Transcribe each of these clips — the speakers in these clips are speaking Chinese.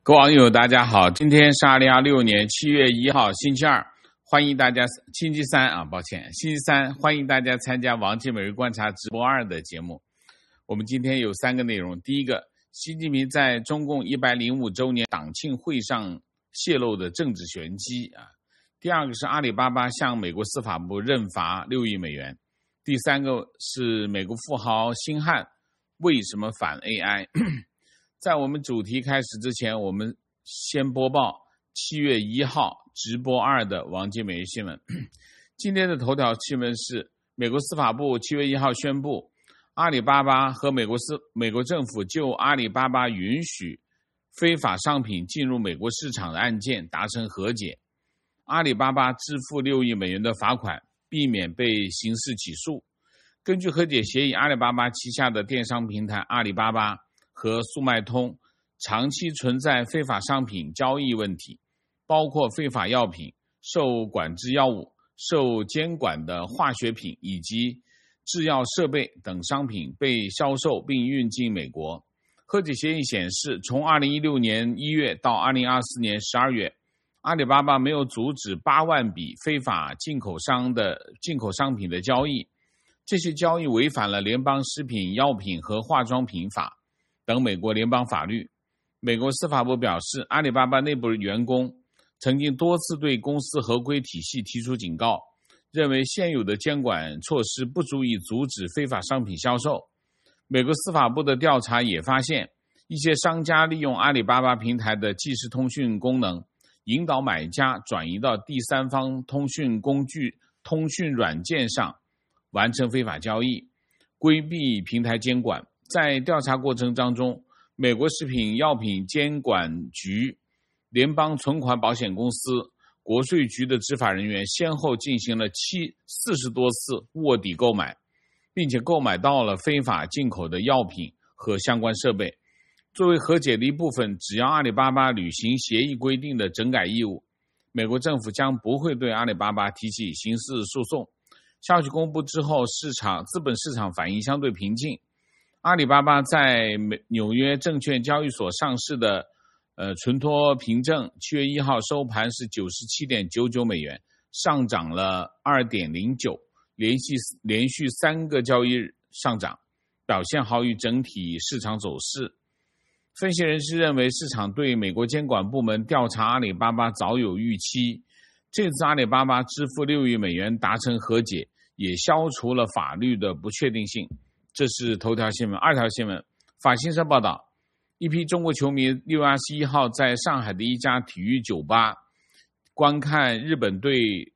各位网友大家好，今天是2026年7月1号星期二，欢迎大家星期三，欢迎大家参加王健每日观察直播2的节目。我们今天有3个内容，第一个，习近平在中共105周年党庆会上泄露的政治玄机第二个是阿里巴巴向美国司法部认罚6亿美元，第三个是美国富豪辛汉为什么反 AI 在我们主题开始之前，我们先播报7月1号直播2的王健每日新闻。今天的头条新闻是，美国司法部7月1号宣布，阿里巴巴和美国政府就阿里巴巴允许非法商品进入美国市场的案件达成和解，阿里巴巴支付6亿美元的罚款，避免被刑事起诉。根据和解协议，阿里巴巴旗下的电商平台阿里巴巴和速卖通长期存在非法商品交易问题，包括非法药品、受管制药物、受监管的化学品以及制药设备等商品被销售并运进美国。和解协议显示，从2016年1月到2024年12月，阿里巴巴没有阻止8万笔非法进口商品的交易，这些交易违反了联邦食品药品和化妆品法等美国联邦法律。美国司法部表示，阿里巴巴内部员工曾经多次对公司合规体系提出警告，认为现有的监管措施不足以阻止非法商品销售。美国司法部的调查也发现，一些商家利用阿里巴巴平台的即时通讯功能，引导买家转移到第三方通讯工具、通讯软件上完成非法交易，规避平台监管。在调查过程当中，美国食品药品监管局、联邦存款保险公司、国税局的执法人员先后进行了40多次卧底购买，并且购买到了非法进口的药品和相关设备。作为和解的一部分，只要阿里巴巴履行协议规定的整改义务，美国政府将不会对阿里巴巴提起刑事诉讼。消息公布之后，资本市场反应相对平静。阿里巴巴在纽约证券交易所上市的存托凭证7月1号收盘是 97.99 美元，上涨了 2.09%， 连续3个交易日上涨，表现好于整体市场走势。分析人士认为，市场对美国监管部门调查阿里巴巴早有预期，这次阿里巴巴支付6亿美元达成和解，也消除了法律的不确定性。这是头条新闻。2条新闻，法新社报道，一批中国球迷6月21号在上海的一家体育酒吧观看日本队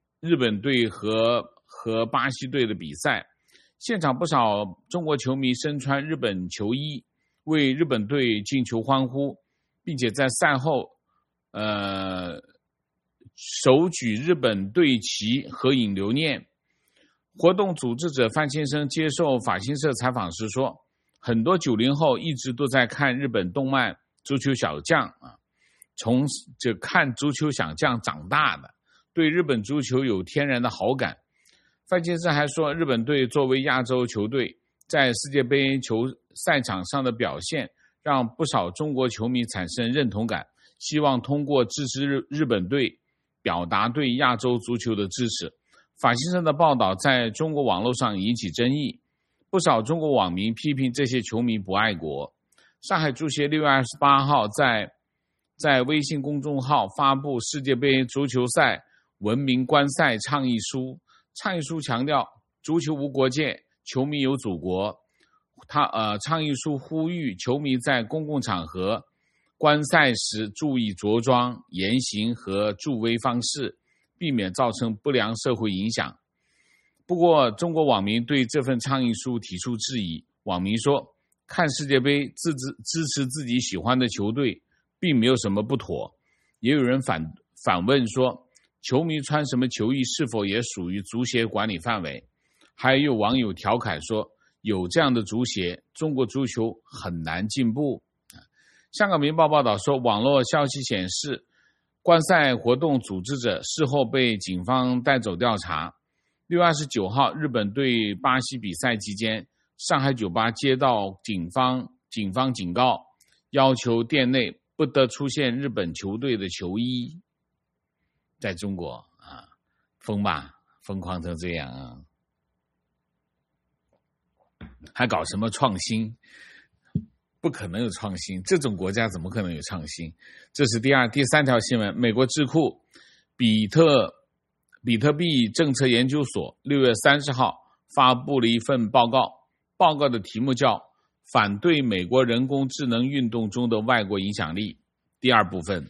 和巴西队的比赛，现场不少中国球迷身穿日本球衣，为日本队进球欢呼，并且在赛后手举日本队旗合影留念。活动组织者范先生接受法新社采访时说，很多90后一直都在看日本动漫足球小将从这看足球小将长大的，对日本足球有天然的好感。范先生还说，日本队作为亚洲球队，在世界杯球赛场上的表现让不少中国球迷产生认同感，希望通过支持日本队表达对亚洲足球的支持。法新社的报道在中国网络上引起争议，不少中国网民批评这些球迷不爱国。上海足协6月28号在微信公众号发布世界杯足球赛文明观赛倡议书，倡议书强调足球无国界，球迷有祖国。倡议书呼吁球迷在公共场合观赛时注意着装、言行和助威方式，避免造成不良社会影响。不过，中国网民对这份倡议书提出质疑。网民说，看世界杯支持自己喜欢的球队并没有什么不妥。也有人反问说，球迷穿什么球衣是否也属于足协管理范围？还有网友调侃说，有这样的足协，中国足球很难进步。香港明报报道说，网络消息显示，观赛活动组织者事后被警方带走调查。6月29号，日本对巴西比赛期间，上海酒吧接到警方警告，要求店内不得出现日本球队的球衣。在中国啊，疯吧，疯狂成这样啊，还搞什么创新？不可能有创新，这种国家怎么可能有创新？这是第三条新闻。美国智库比特币政策研究所6月30号发布了一份报告，报告的题目叫《反对美国人工智能运动中的外国影响力》。第二部分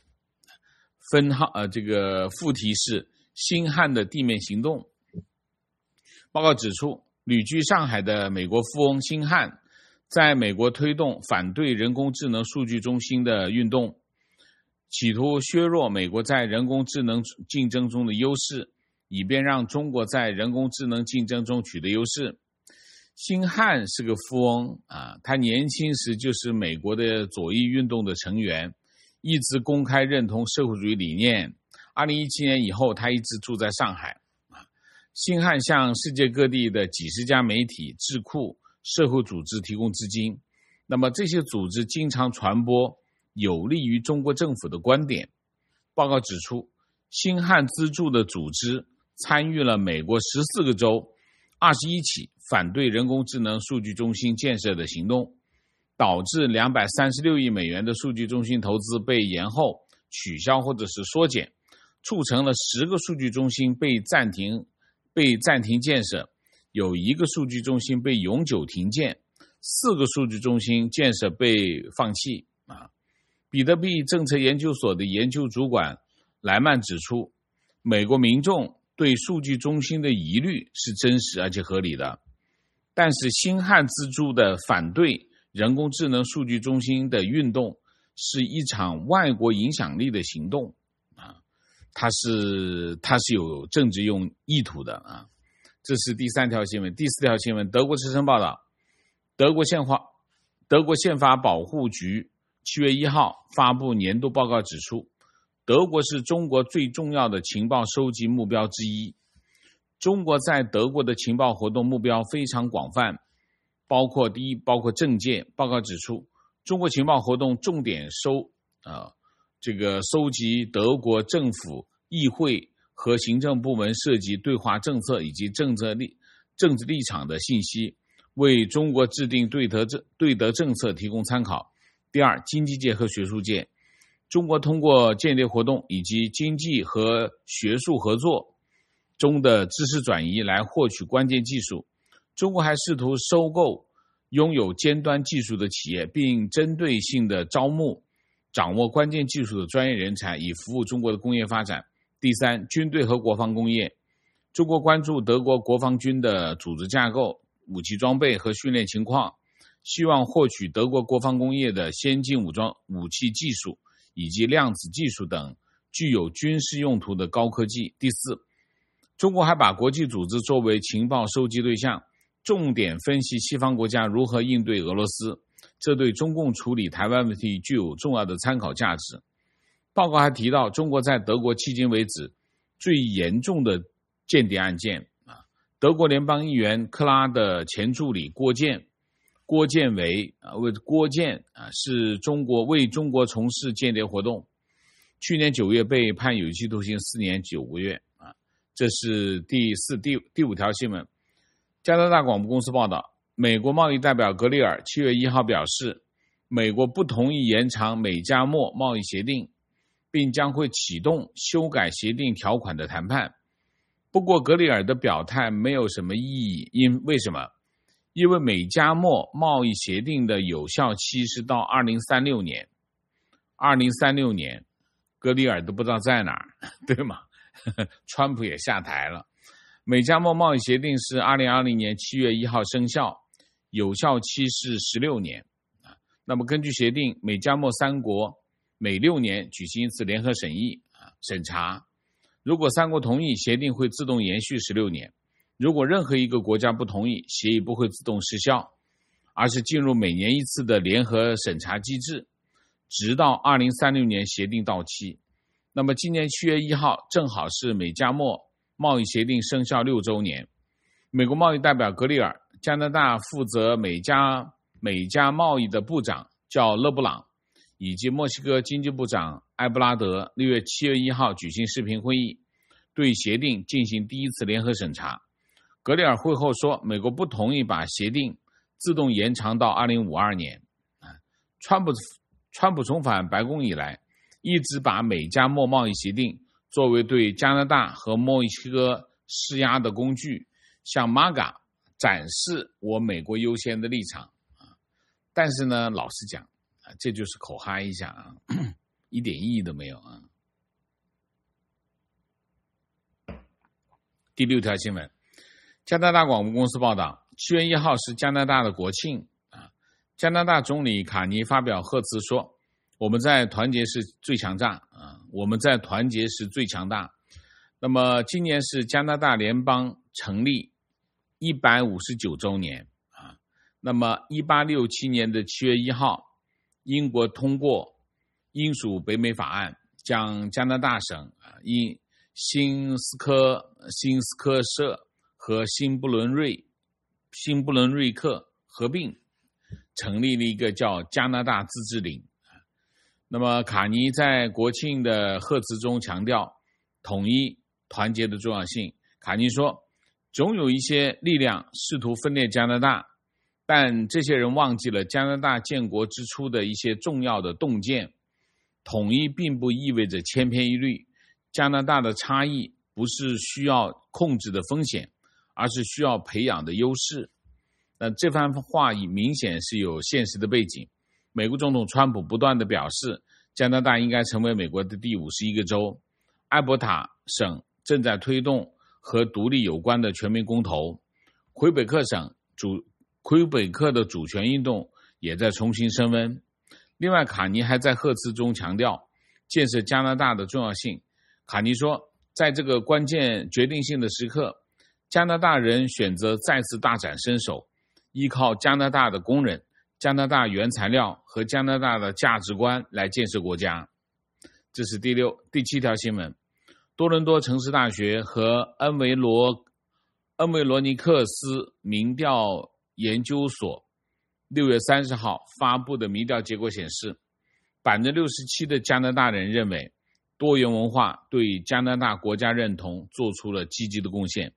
副题是星汉的地面行动。报告指出，旅居上海的美国富翁星汉在美国推动反对人工智能数据中心的运动，企图削弱美国在人工智能竞争中的优势，以便让中国在人工智能竞争中取得优势。星汉是个富翁啊，他年轻时就是美国的左翼运动的成员，一直公开认同社会主义理念。2017年以后，他一直住在上海。星汉向世界各地的几十家媒体、智库、社会组织提供资金，那么这些组织经常传播有利于中国政府的观点。报告指出，星汉资助的组织参与了美国14个州21起反对人工智能数据中心建设的行动，导致236亿美元的数据中心投资被延后、取消或者是缩减，促成了10个数据中心被暂停建设，有1个数据中心被永久停建，4个数据中心建设被放弃。比特币政策研究所的研究主管莱曼指出，美国民众对数据中心的疑虑是真实而且合理的，但是星汉资助的反对人工智能数据中心的运动是一场外国影响力的行动啊，它是有政治意图的啊。这是第3条新闻。第4条新闻，德国之声报道，德国宪法保护局7月1号发布年度报告指出，德国是中国最重要的情报收集目标之一。中国在德国的情报活动目标非常广泛，包括政界。报告指出，中国情报活动重点收集德国政府、议会和行政部门涉及对华政策以及政治立场的信息，为中国制定对德政策提供参考。第二，经济界和学术界，中国通过间谍活动以及经济和学术合作中的知识转移来获取关键技术。中国还试图收购拥有尖端技术的企业，并针对性的招募掌握关键技术的专业人才，以服务中国的工业发展。第三，军队和国防工业，中国关注德国国防军的组织架构、武器装备和训练情况，希望获取德国国防工业的先进武器技术以及量子技术等具有军事用途的高科技。第四，中国还把国际组织作为情报收集对象，重点分析西方国家如何应对俄罗斯，这对中共处理台湾问题具有重要的参考价值。报告还提到，中国在德国迄今为止最严重的间谍案件，德国联邦议员克拉的前助理郭健是为中国从事间谍活动，去年9月被判有期徒刑4年9个月。这是第5条新闻。加拿大广播公司报道，美国贸易代表格里尔7月1号表示，美国不同意延长美加墨贸易协定，并将会启动修改协定条款的谈判。不过格里尔的表态没有什么意义，为什么？因为美加墨贸易协定的有效期是到2036年，2036年格里尔都不知道在哪儿，对吗？川普也下台了。美加墨贸易协定是2020年7月1号生效，有效期是16年。那么根据协定，美加墨3国每6年举行一次联合审查，如果3国同意，协定会自动延续16年。如果任何一个国家不同意，协议不会自动失效，而是进入每年1次的联合审查机制，直到2036年协定到期。那么今年7月1号正好是美加墨贸易协定生效6周年。美国贸易代表格里尔，加拿大负责美加贸易的部长叫勒布朗， 以及墨西哥经济部长埃布拉德7月1号举行视频会议，对协定进行第一次联合审查。格里尔会后说，美国不同意把协定自动延长到2052年。川普重返白宫以来，一直把美加墨贸易协定作为对加拿大和墨西哥施压的工具，向 MAGA 展示我美国优先的立场。但是呢，老实讲，这就是口嗨一下啊，一点意义都没有啊。第6条新闻，加拿大广播公司报道，7月1号是加拿大的国庆啊。加拿大总理卡尼发表贺词说：“我们在团结时最强大啊，我们在团结时最强大。”那么今年是加拿大联邦成立159周年啊。那么1867年的7月1号，英国通过英属北美法案，将加拿大省因新斯科舍和新布伦瑞克合并，成立了一个叫加拿大自治领。那么卡尼在国庆的贺词中强调统一团结的重要性。卡尼说，总有一些力量试图分裂加拿大，但这些人忘记了加拿大建国之初的一些重要的洞见。统一并不意味着千篇一律，加拿大的差异不是需要控制的风险，而是需要培养的优势。那这番话明显是有现实的背景。美国总统川普不断地表示，加拿大应该成为美国的第51个州。艾伯塔省正在推动和独立有关的全民公投。魁北克的主权运动也在重新升温。另外，卡尼还在贺词中强调建设加拿大的重要性。卡尼说，在这个关键决定性的时刻，加拿大人选择再次大展身手，依靠加拿大的工人、加拿大原材料和加拿大的价值观来建设国家。这是第7条新闻。多伦多城市大学和恩维罗尼克斯民调研究所6月30号发布的民调结果显示，67%的加拿大人认为多元文化对加拿大国家认同做出了积极的贡献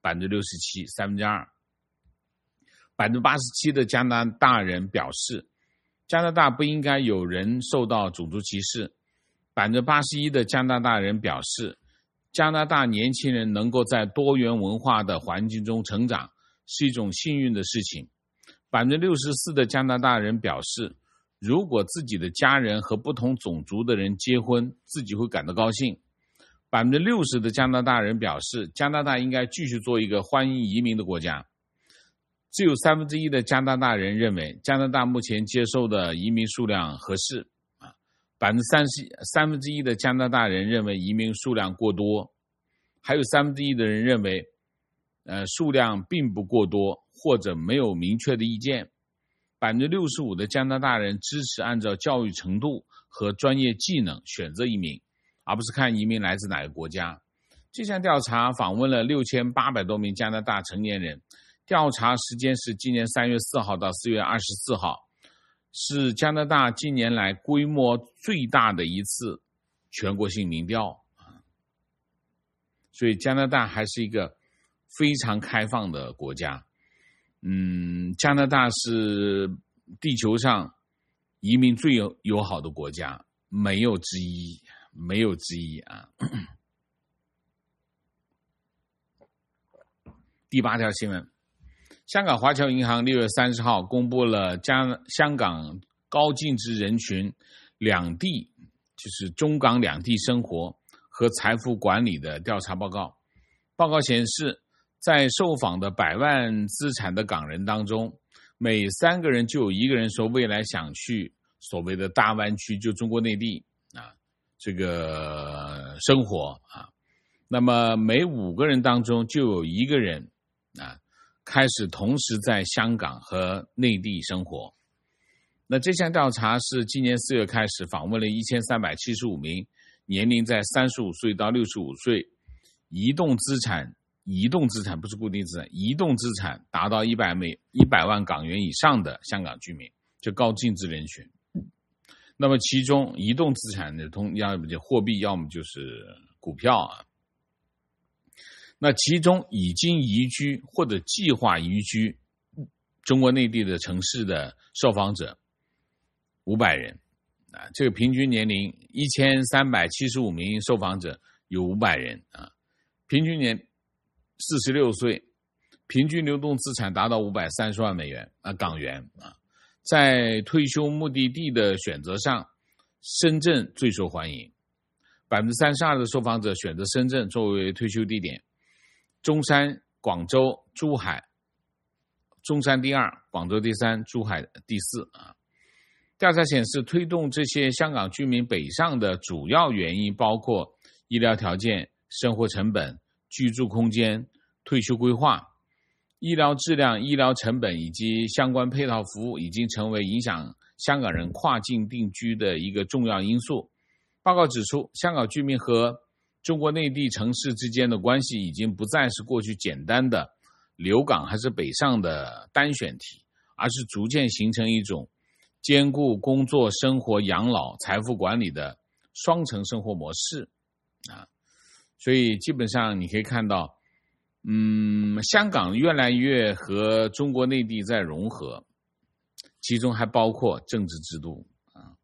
，67%，2%。87%的加拿大人表示，加拿大不应该有人受到种族歧视。81%的加拿大人表示，加拿大年轻人能够在多元文化的环境中成长是一种幸运的事情。64%的加拿大人表示，如果自己的家人和不同种族的人结婚，自己会感到高兴。60%的加拿大人表示，加拿大应该继续做一个欢迎移民的国家。只有1/3的加拿大人认为加拿大目前接受的移民数量合适，1/3的加拿大人认为移民数量过多，还有1/3的人认为数量并不过多或者没有明确的意见。65%的加拿大人支持按照教育程度和专业技能选择移民，而不是看移民来自哪个国家。这项调查访问了6800多名加拿大成年人，调查时间是今年3月4号到4月24号，是加拿大近年来规模最大的一次全国性民调。所以加拿大还是一个非常开放的国家。加拿大是地球上移民最友好的国家，没有之一啊。第8条新闻，香港华侨银行6月30号公布了香港高净值人群两地，就是中港两地生活和财富管理的调查报告。报告显示，在受访的100万资产的港人当中，每3个人就有1个人说未来想去所谓的大湾区，就中国内地这个生活那么每5个人当中就有1个人开始同时在香港和内地生活。那这项调查是今年4月开始，访问了1375名年龄在35岁到65岁，移动资产不是固定资产，移动资产达到100万港元以上的香港居民，就高净值人群。 那么其中移动资产的要么就货币，要么就是股票啊。那其中已经移居或者计划移居中国内地的城市的受访者500人啊，这个平均年龄1375名受访者有500人啊，平均年46岁，平均流动资产达到530万港元啊。在退休目的地的选择上，深圳最受欢迎，32%的受访者选择深圳作为退休地点，中山、广州、珠海，中山第2，广州第3，珠海第4啊。调查显示，推动这些香港居民北上的主要原因包括医疗条件、生活成本、居住空间、退休规划。医疗质量、医疗成本以及相关配套服务已经成为影响香港人跨境定居的一个重要因素。报告指出，香港居民和中国内地城市之间的关系已经不再是过去简单的留港还是北上的单选题，而是逐渐形成一种兼顾工作、生活、养老、财富管理的双层生活模式啊。所以基本上你可以看到香港越来越和中国内地在融合，其中还包括政治制度啊。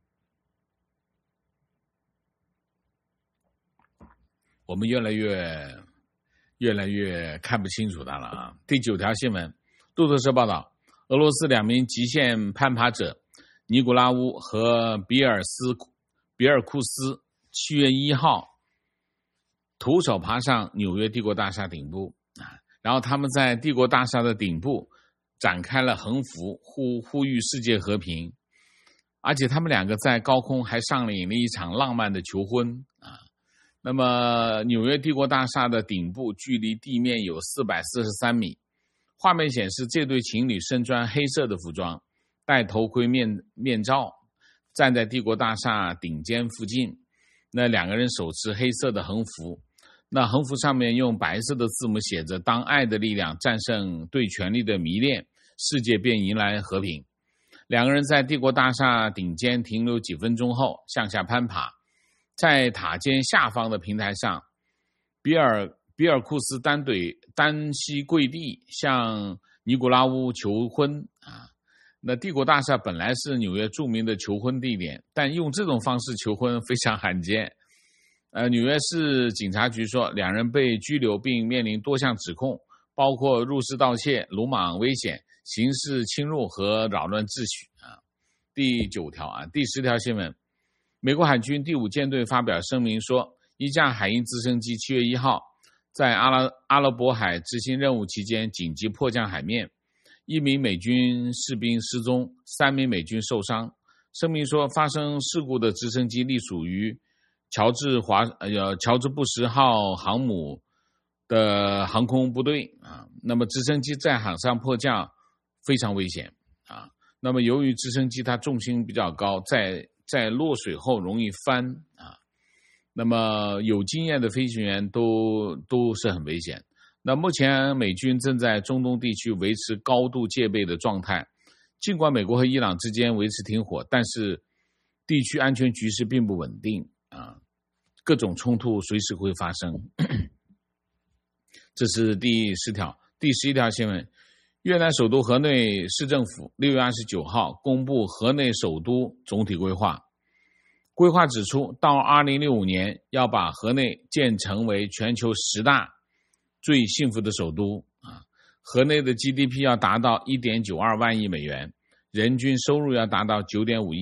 我们越来越看不清楚它了啊。第9条新闻，路透社报道，俄罗斯2名极限攀爬者尼古拉乌和比尔库斯7月1号徒手爬上纽约帝国大厦顶部然后他们在帝国大厦的顶部展开了横幅，呼吁世界和平，而且他们2个在高空还上演了一场浪漫的求婚啊。那么纽约帝国大厦的顶部距离地面有443米，画面显示这对情侣身穿黑色的服装，戴头盔面罩，站在帝国大厦顶尖附近，那2个人手持黑色的横幅，那横幅上面用白色的字母写着，当爱的力量战胜对权力的迷恋，世界便迎来和平。2个人在帝国大厦顶尖停留几分钟后向下攀爬，在塔尖下方的平台上，比尔库斯单膝跪地向尼古拉乌求婚啊。那帝国大厦本来是纽约著名的求婚地点，但用这种方式求婚非常罕见。纽约市警察局说，2人被拘留并面临多项指控，包括入室盗窃、鲁莽危险、刑事侵入和扰乱秩序啊。第10条新闻，美国海军第5舰队发表声明说，一架海鹰直升机7月1号在阿拉伯海执行任务期间紧急迫降海面，1名美军士兵失踪，3名美军受伤。声明说，发生事故的直升机隶属于乔治布什号航母的航空部队啊。那么直升机在海上迫降非常危险啊。那么由于直升机它重心比较高，在落水后容易翻啊。那么有经验的飞行员都是很危险。那目前美军正在中东地区维持高度戒备的状态，尽管美国和伊朗之间维持停火，但是地区安全局势并不稳定啊，各种冲突随时会发生。这是第10条。第11条新闻，越南首都河内市政府6月29号公布河内首都总体规划。规划指出，到2065年要把河内建成为全球10大最幸福的首都啊。河内的 GDP 要达到 1.92 万亿美元，人均收入要达到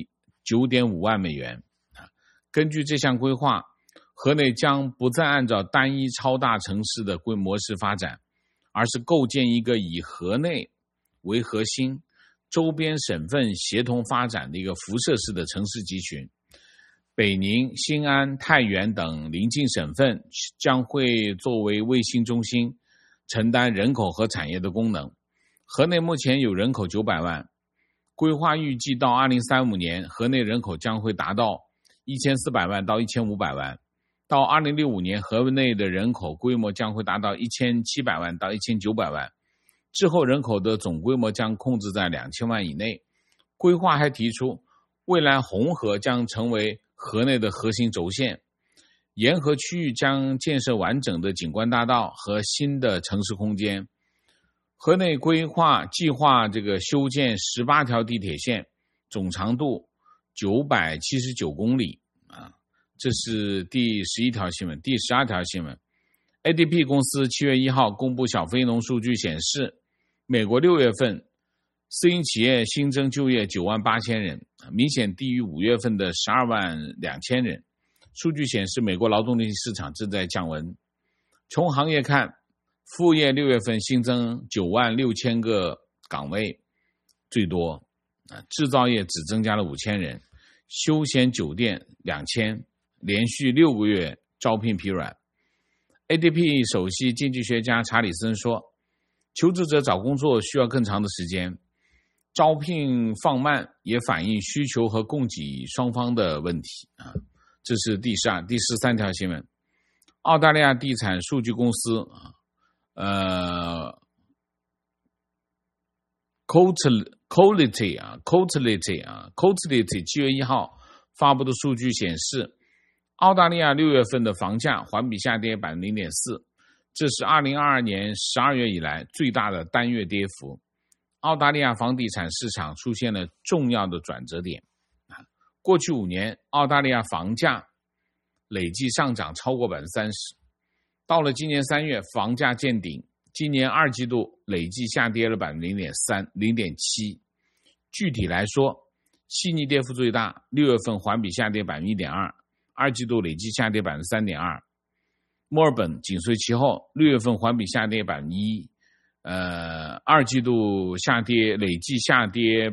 9.5 万美元啊。根据这项规划，河内将不再按照单一超大城市的模式发展，而是构建一个以河内为核心，周边省份协同发展的一个辐射式的城市集群。北宁、新安、太原等邻近省份将会作为卫星中心，承担人口和产业的功能。河内目前有人口900万，规划预计到2035年，河内人口将会达到1400万到1500万。到2065年，河内的人口规模将会达到1700万到1900万，之后人口的总规模将控制在2000万以内。规划还提出， 未来红河将成为河内的核心轴线，沿河区域将建设完整的景观大道和新的城市空间。河内规划计划修建18条地铁线，总长度979公里啊，这是第11条新闻。第12条新闻 ，ADP 公司7月1号公布小非农数据显示，美国6月份私营企业新增就业9万8千人，明显低于5月份的12万2千人。数据显示，美国劳动力市场正在降温。从行业看，服务业6月份新增9万6千个岗位，最多。制造业只增加了5000人，休闲酒店2000，连续6个月招聘疲软。ADP 首席经济学家查理森说，求职者找工作需要更长的时间，招聘放慢也反映需求和供给双方的问题啊。这是第13条新闻。澳大利亚地产数据公司Cotality 7月1号发布的数据显示，澳大利亚6月份的房价环比下跌 0.4%， 这是2022年12月以来最大的单月跌幅。澳大利亚房地产市场出现了重要的转折点。过去5年，澳大利亚房价累计上涨超过 30%， 到了今年3月，房价见顶，今年2季度累计下跌了 0.7%。 具体来说，悉尼跌幅最大，6月份环比下跌 1.2%， 2季度累计下跌 3.2%。 墨尔本紧随其后，6月份环比下跌 1%， 2季度下跌累计下跌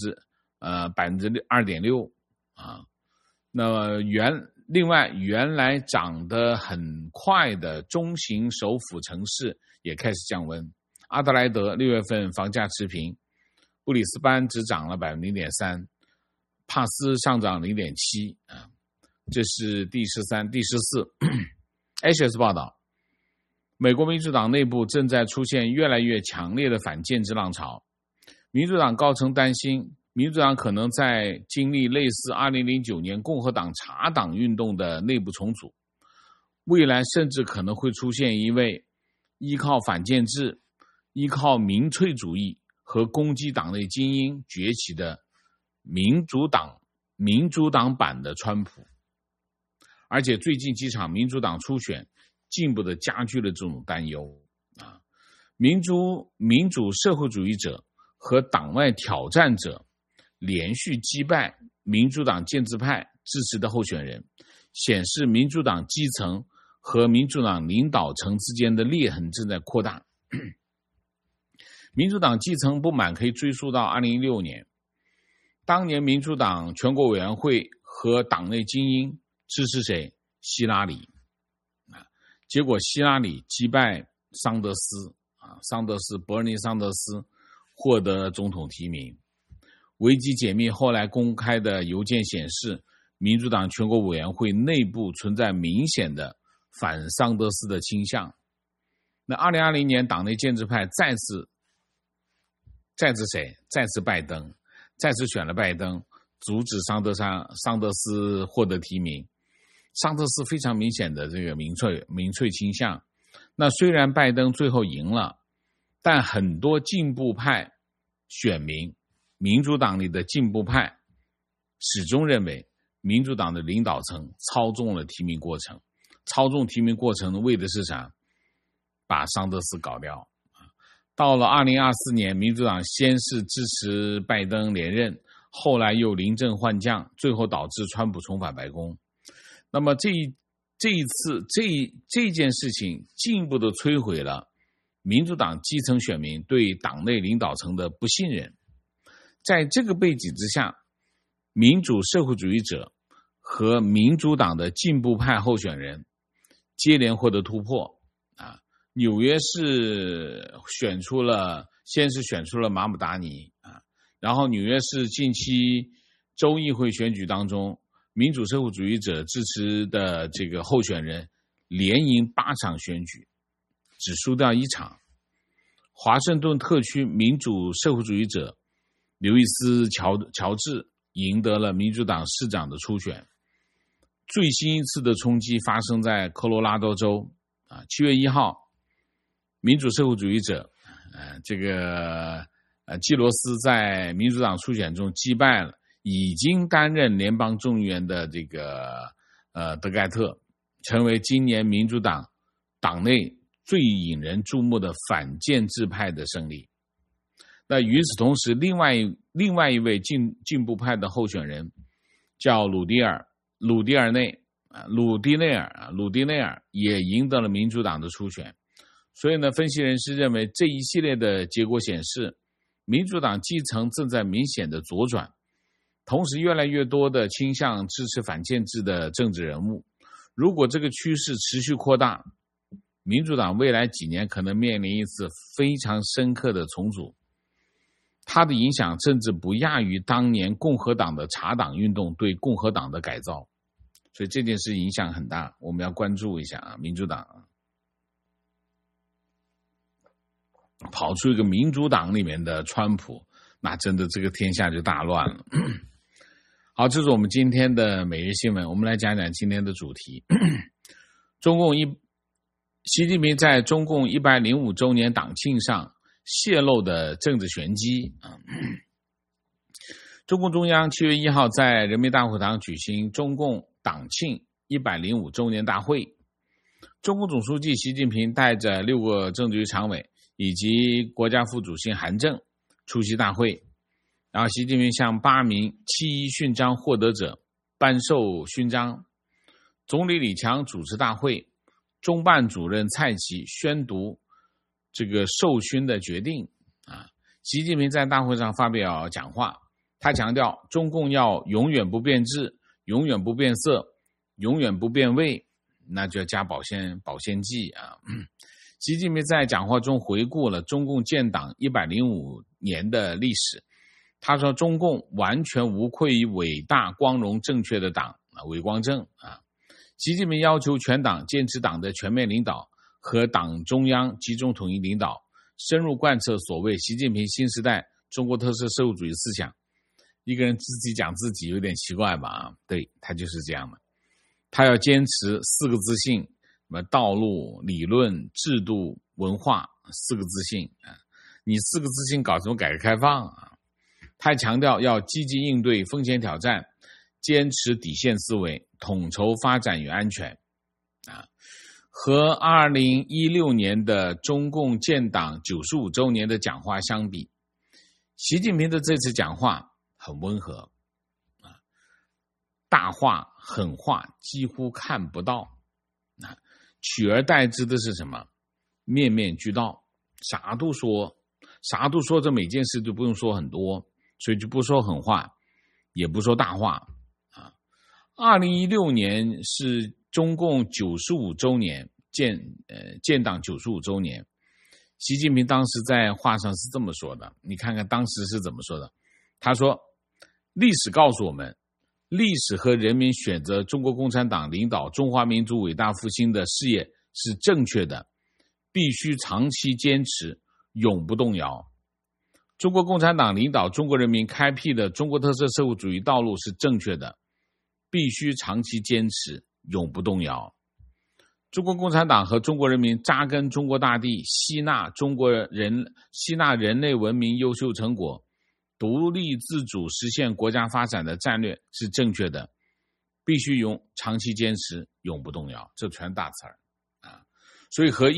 2.6%啊。那么另外原来涨得很快的中型首府城市也开始降温。阿德莱德6月份房价持平，布里斯班只涨了 0.3%， 帕斯上涨 0.7%。 这是第13。第14 HS 报道，美国民主党内部正在出现越来越强烈的反建制浪潮。民主党高层担心，民主党可能在经历类似2009年共和党查党运动的内部重组，未来甚至可能会出现一位依靠反建制、依靠民粹主义和攻击党内精英崛起的民主党版的川普。而且最近几场民主党初选进一步的加剧了这种担忧啊。民主社会主义者和党外挑战者连续击败民主党建制派支持的候选人，显示民主党基层和民主党领导层之间的裂痕正在扩大。民主党基层不满可以追溯到2016年，当年民主党全国委员会和党内精英支持谁？希拉里。结果希拉里击败桑德斯伯尼桑德斯获得总统提名。维基解密后来公开的邮件显示，民主党全国委员会内部存在明显的反桑德斯的倾向。那2020年党内建制派再次拜登，再次选了拜登，阻止桑德斯获得提名。桑德斯非常明显的这个民粹倾向。那虽然拜登最后赢了，但很多进步派选民，民主党里的进步派始终认为民主党的领导层操纵了提名过程，操纵提名过程为的是啥？把桑德斯搞掉。到了2024年，民主党先是支持拜登连任，后来又临阵换将，最后导致川普重返白宫。那么这件事情进一步的摧毁了民主党基层选民对党内领导层的不信任。在这个背景之下，民主社会主义者和民主党的进步派候选人接连获得突破啊。纽约市先是选出了马姆达尼啊，然后纽约市近期州议会选举当中，民主社会主义者支持的这个候选人连赢8场选举，只输掉1场。华盛顿特区民主社会主义者刘易斯·乔治赢得了民主党市长的初选。最新一次的冲击发生在科罗拉多州7月1号，民主社会主义者基罗斯在民主党初选中击败了已经担任联邦众议员的德盖特，成为今年民主党党内最引人注目的反建制派的胜利。那与此同时，另外一位进步派的候选人叫鲁迪内尔也赢得了民主党的初选。所以呢，分析人士认为这一系列的结果显示，民主党基层正在明显的左转，同时越来越多的倾向支持反建制的政治人物。如果这个趋势持续扩大，民主党未来几年可能面临一次非常深刻的重组，它的影响甚至不亚于当年共和党的茶党运动对共和党的改造。所以这件事影响很大，我们要关注一下民主党跑出一个民主党里面的川普，那真的这个天下就大乱了。好，这是我们今天的每日新闻。我们来讲讲今天的主题。习近平在中共105周年党庆上泄露的政治玄机。中共中央7月1号在人民大会堂举行中共党庆105周年大会。中共总书记习近平带着6个政治局常委以及国家副主席韩正出席大会，然后习近平向8名7·1勋章获得者颁授勋章，总理李强主持大会，中办主任蔡奇宣读这个授勋的决定。习近平在大会上发表讲话，他强调中共要永远不变质，永远不变色，永远不变味，那就要加保鲜剂啊。习近平在讲话中回顾了中共建党105年的历史，他说中共完全无愧于伟大光荣正确的党伟光正啊。习近平要求全党坚持党的全面领导和党中央集中统一领导，深入贯彻所谓习近平新时代中国特色社会主义思想。一个人自己讲自己有点奇怪吧？对，他就是这样的。他要坚持4个自信，什么道路、理论、制度、文化4个自信啊！你4个自信搞什么改革开放啊？他还强调要积极应对风险挑战，坚持底线思维，统筹发展与安全啊！和2016年的中共建党95周年的讲话相比，习近平的这次讲话很温和啊，大话狠话几乎看不到啊，取而代之的是什么？面面俱到，啥都说，这每件事就不用说很多，所以就不说狠话，也不说大话啊。2016年是中共95周年，建党95周年。习近平当时在话上是这么说的，你看看当时是怎么说的。他说，历史告诉我们，历史和人民选择中国共产党领导中华民族伟大复兴的事业是正确的，必须长期坚持，永不动摇。中国共产党领导中国人民开辟的中国特色社会主义道路是正确的，必须长期坚持，永不动摇。中国共产党和中国人民扎根中国大地，吸纳人类文明优秀成果，独立自主实现国家发展的战略是正确的，必须长期坚持，永不动摇。这全大词儿啊！所以和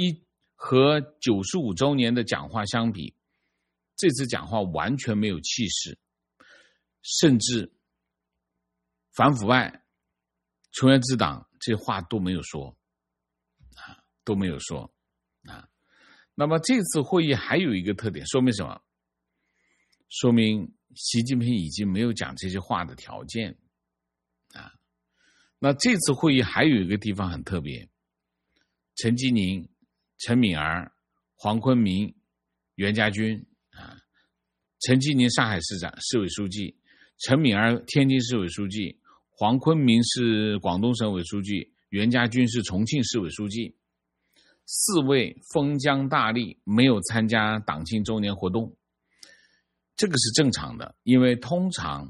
95周年的讲话相比，这次讲话完全没有气势，甚至反腐败、从严治党这话都没有说啊。那么这次会议还有一个特点，说明什么？说明习近平已经没有讲这些话的条件啊。那这次会议还有一个地方很特别，陈吉宁、陈敏儿、黄坤明、袁家军啊。陈吉宁上海市委书记，陈敏儿天津市委书记，黄坤明是广东省委书记，袁家军是重庆市委书记。4位封疆大吏没有参加党庆周年活动，这个是正常的，因为通常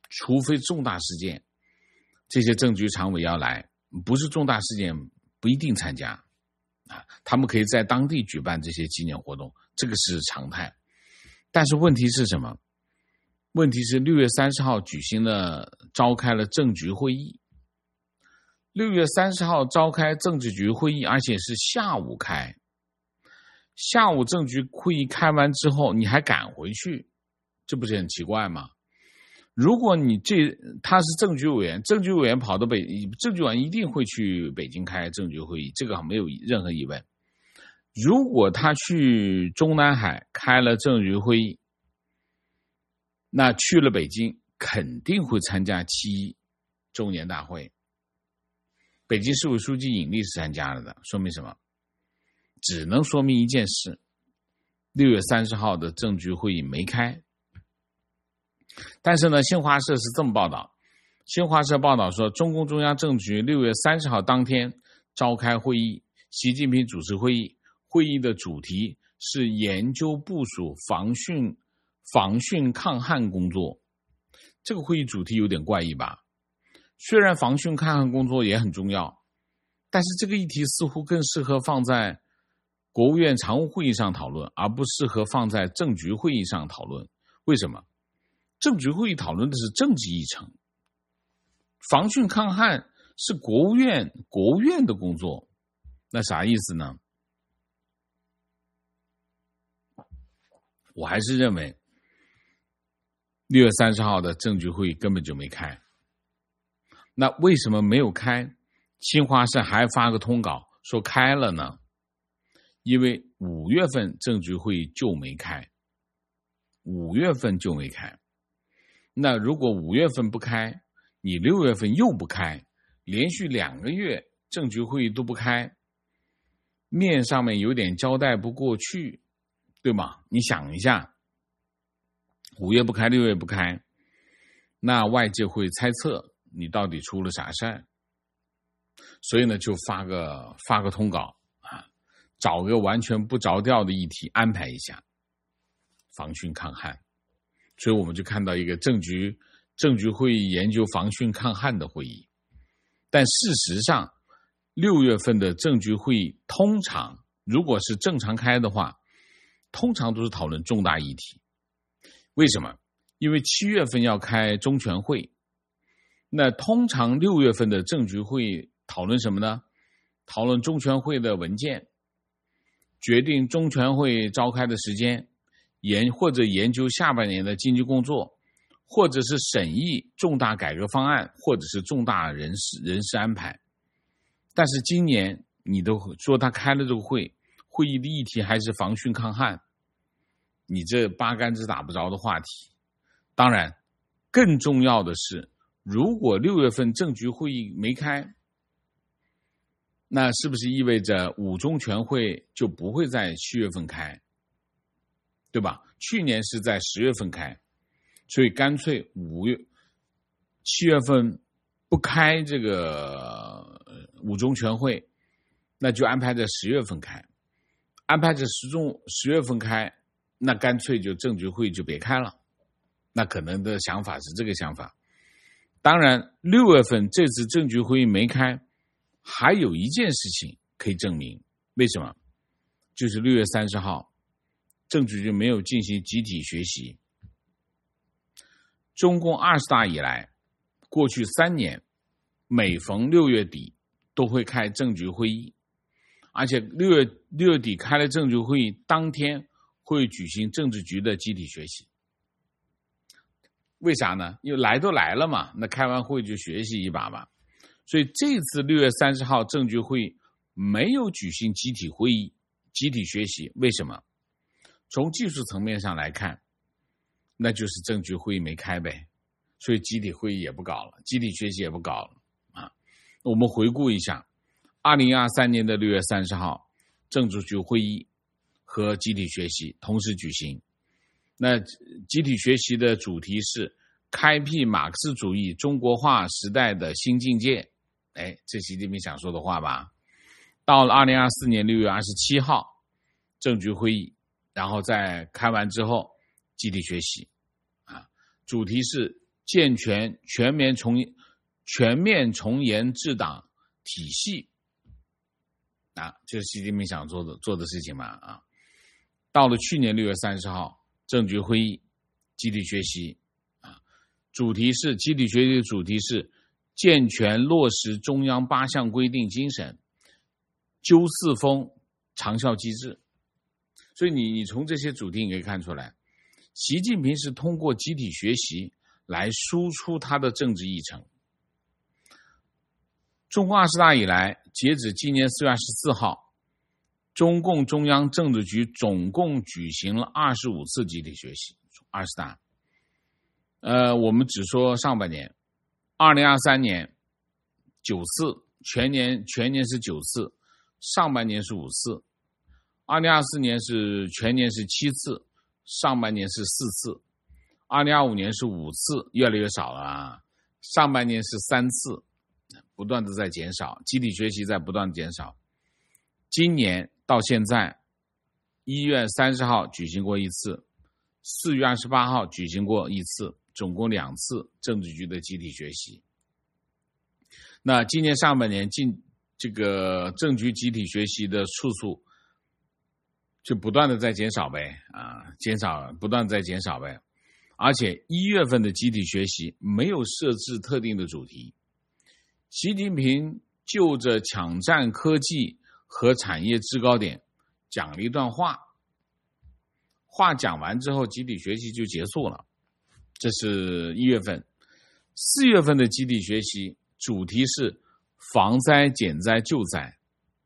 除非重大事件，这些政局常委要来，不是重大事件不一定参加啊。他们可以在当地举办这些纪念活动，这个是常态。但是问题是什么？问题是6月30号召开了政局会议。6月30号召开政治局会议，而且是下午开。下午政局会议开完之后，你还赶回去，这不是很奇怪吗？如果他是政局委员，政局委员政局委员一定会去北京开政局会议，这个没有任何疑问。如果他去中南海开了政局会议，那去了北京肯定会参加7.1周年大会。北京市委书记尹力是参加了的，说明什么？只能说明一件事：6月30号的政局会议没开。但是呢，新华社是这么报道，新华社报道说，中共中央政治局6月30号当天召开会议，习近平主持会议，会议的主题是研究部署防汛抗旱工作。这个会议主题有点怪异吧？虽然防汛抗旱工作也很重要，但是这个议题似乎更适合放在国务院常务会议上讨论，而不适合放在政局会议上讨论。为什么？政局会议讨论的是政治议程，防汛抗旱是国务院的工作，那啥意思呢？我还是认为6月30号的政局会议根本就没开。那为什么没有开？新华社还发个通稿说开了呢？因为5月份政局会议就没开，5月份就没开。那如果5月份不开，你6月份又不开，连续2个月政局会议都不开，面上面有点交代不过去，对吗？你想一下，5月不开，6月不开，那外界会猜测你到底出了啥事儿，所以呢，就发个通稿啊，找个完全不着调的议题安排一下，防汛抗旱。所以我们就看到一个政局会议研究防汛抗旱的会议。但事实上6月份的政局会议通常如果是正常开的话，通常都是讨论重大议题。为什么？因为7月份要开中全会，那通常6月份的政局会议讨论什么呢？讨论中全会的文件，决定中全会召开的时间，或者研究下半年的经济工作，或者是审议重大改革方案，或者是重大人事安排。但是今年你都说他开了这个会议的议题还是防汛抗旱，你这八竿子打不着的话题。当然更重要的是，如果6月份政局会议没开，那是不是意味着5中全会就不会在7月份开，对吧？去年是在10月份开，所以干脆7月份不开这个5中全会，那就安排在10月份开，安排在10月份开，那干脆就政局会议就别开了。那可能的想法是这个想法。当然6月份这次政局会议没开，还有一件事情可以证明。为什么？就是6月30号政治局没有进行集体学习。中共20大以来，过去3年每逢6月底都会开政局会议，而且6月底开了政局会议，当天会举行政治局的集体学习。为啥呢？因为来都来了嘛，那开完会就学习一把吧。所以这次6月30号政局会议没有举行集体会议、集体学习，为什么？从技术层面上来看，那就是政局会议没开呗，所以集体会议也不搞了，集体学习也不搞了啊。我们回顾一下，2023年的6月30号，政治局会议和集体学习同时举行。那集体学习的主题是开辟马克思主义中国化时代的新境界。这习近平想说的话吧。到了2024年6月27号，政局会议，然后在开完之后集体学习啊，主题是全面从严治党体系啊，这是习近平想做的事情嘛啊。到了去年6月30号，政局会议集体学习啊，集体学习的主题是健全落实中央8项规定精神，究四风长效机制。所以你从这些主题你可以看出来，习近平是通过集体学习来输出他的政治议程。中共20大以来，截止今年4月24号，中共中央政治局总共举行了25次集体学习。20大，我们只说上半年，2023年9次，全年是9次，上半年是5次。2024年是全年是7次，上半年是4次。2025年是5次，越来越少了啊。上半年是3次，不断的在减少，集体学习在不断的减少。今年到现在1月30号举行过1次，4月28号举行过1次，总共2次政治局的集体学习。那今年上半年这个政局集体学习的次数就不断的在减少呗啊，不断的在减少呗。而且1月份的集体学习没有设置特定的主题。习近平就着抢占科技和产业制高点讲了一段话，话讲完之后集体学习就结束了，这是1月份。4月份的集体学习主题是防灾减灾救灾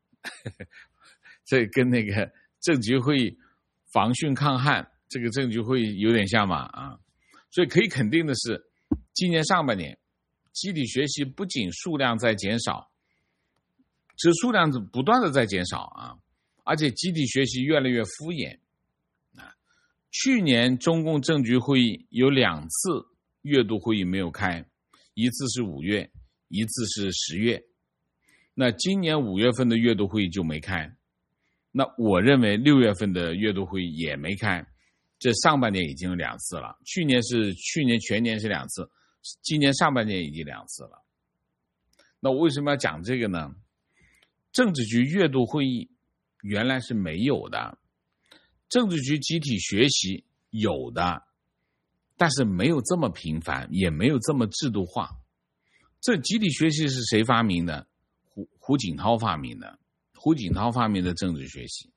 这跟那个政局会议防汛抗旱这个政局会议有点像嘛啊。所以可以肯定的是，今年上半年集体学习不仅数量在减少，这数量不断的在减少啊，而且集体学习越来越敷衍啊。去年中共政局会议有2次月度会议没有开，一次是5月，一次是10月。那今年5月份的月度会议就没开，那我认为6月份的月度会议也没开，这上半年已经有2次了。去年全年是2次，今年上半年已经2次了。那我为什么要讲这个呢？政治局月度会议原来是没有的，政治局集体学习有的，但是没有这么频繁，也没有这么制度化。这集体学习是谁发明的？胡锦涛发明的，胡锦涛发明的政治学习。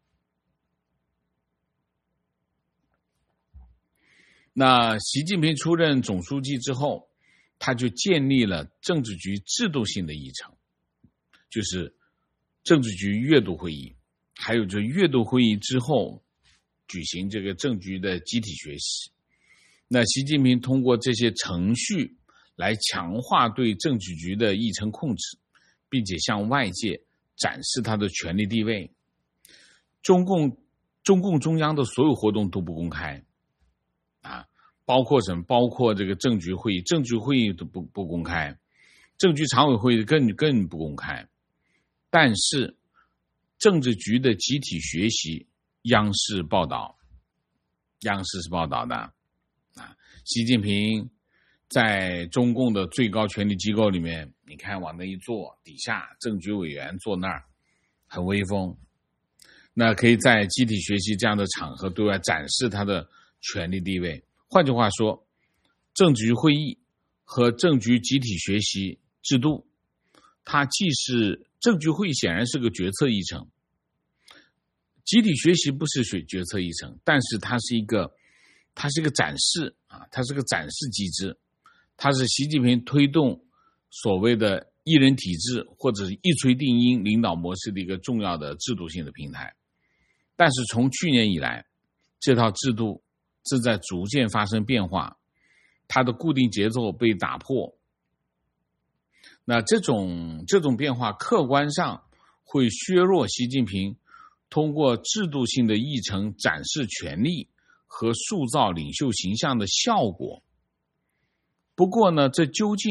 那习近平出任总书记之后，他就建立了政治局制度性的议程，就是政治局月度会议，还有这月度会议之后举行这个政局的集体学习。那习近平通过这些程序来强化对政治局的议程控制，并且向外界展示他的权力地位。中共中央的所有活动都不公开啊，包括什么？包括这个政局会议都不公开，政局常委会更不公开。但是政治局的集体学习，央视是报道的啊。习近平在中共的最高权力机构里面，你看往那一坐，底下政局委员坐那儿，很威风。那可以在集体学习这样的场合对外展示他的权力地位。换句话说，政治局会议和政局集体学习制度，它既是政局会议显然是个决策议程，集体学习不是决策议程，但是它是一个展示啊，它是个展示机制，它是习近平推动所谓的一人体制或者是一锤定音领导模式的一个重要的制度性的平台。但是从去年以来，这套制度正在逐渐发生变化，它的固定节奏被打破。那这种变化客观上会削弱习近平通过制度性的议程展示权力和塑造领袖形象的效果。不过呢，这究竟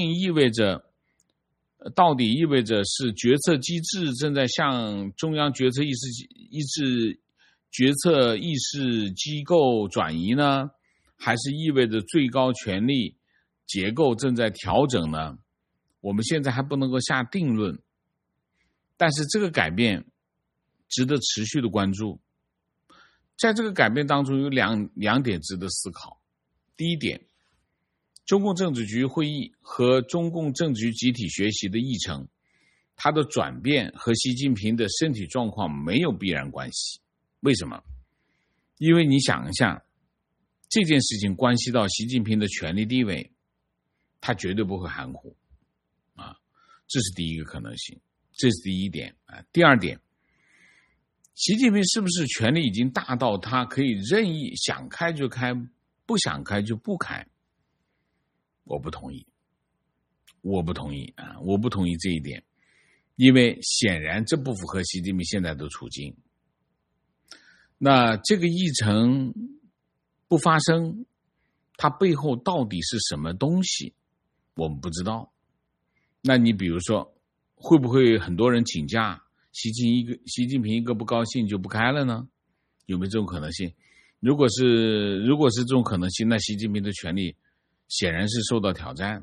到底意味着是决策机制正在向中央决策意识机构转移呢，还是意味着最高权力结构正在调整呢？我们现在还不能够下定论，但是这个改变值得持续的关注。在这个改变当中有两点值得思考。第一点，中共政治局会议和中共政治局集体学习的议程，它的转变和习近平的身体状况没有必然关系。为什么？因为你想一下，这件事情关系到习近平的权力地位，他绝对不会含糊啊，这是第一个可能性，这是第一点啊。第二点，习近平是不是权力已经大到他可以任意想开就开，不想开就不开？我不同意啊，我不同意这一点，因为显然这不符合习近平现在的处境。那这个议程不发生，它背后到底是什么东西，我们不知道。那你比如说，会不会很多人请假，习近平一个不高兴就不开了呢？有没有这种可能性？如果是这种可能性，那习近平的权力显然是受到挑战。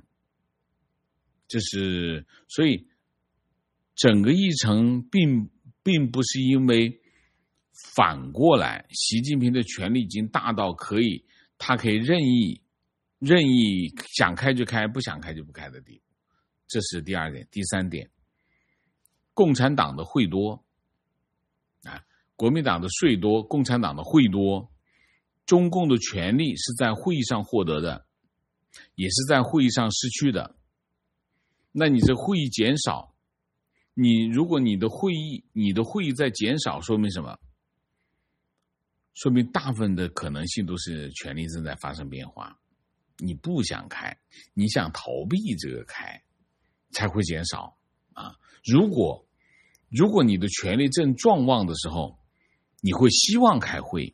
所以整个议程并不是因为反过来习近平的权力已经大到他可以任意想开就开，不想开就不开的地步。这是第二点。第三点，共产党的会多啊，国民党的税多，共产党的会多，中共的权力是在会议上获得的，也是在会议上失去的。那你这会议减少，如果你的会议在减少，说明什么？说明大部分的可能性都是权力正在发生变化，你不想开，你想逃避这个开，才会减少啊。如果你的权力正壮旺的时候，你会希望开会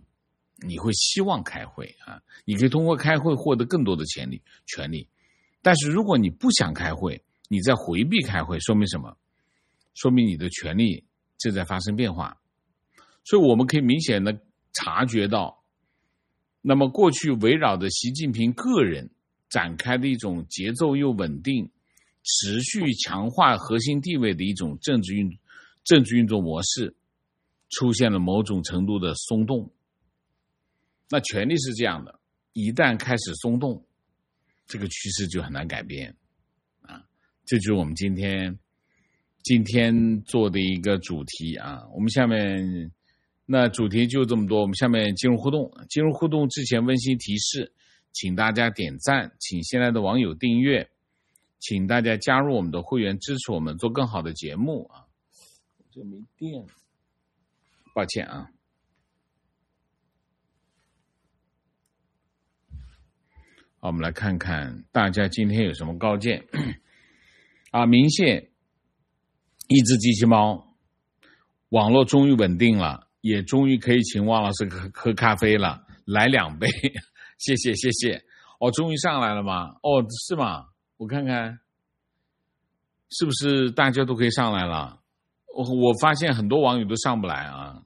啊，你可以通过开会获得更多的权利。但是如果你不想开会，你在回避开会，说明什么？说明你的权力正在发生变化。所以我们可以明显的察觉到，那么过去围绕着习近平个人展开的一种节奏又稳定、持续强化核心地位的一种政治运作模式，出现了某种程度的松动。那权力是这样的，一旦开始松动，这个趋势就很难改变啊。这就是我们今天做的一个主题啊。我们下面那主题就这么多，我们下面进入互动。进入互动之前温馨提示，请大家点赞，请现在的网友订阅，请大家加入我们的会员，支持我们做更好的节目啊。这没电，抱歉啊。好，我们来看看大家今天有什么高见啊。明谢一只机器猫，网络终于稳定了，也终于可以请汪老师喝咖啡了，来2杯，谢谢。哦，终于上来了吗？哦，是吗？我看看，是不是大家都可以上来了？我发现很多网友都上不来啊。